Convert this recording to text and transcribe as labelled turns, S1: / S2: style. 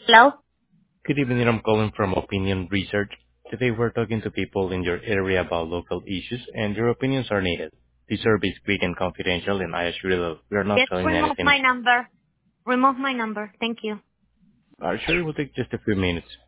S1: Hello?
S2: Good evening. I'm calling from Opinion Research. Today we're talking to people in your area about local issues, and your opinions are needed. This survey is quick and confidential, and I assure you that we are not
S1: Just
S2: selling
S1: remove
S2: anything.
S1: my number. Remove my number. Thank you.
S2: Sure, it will take just a few minutes.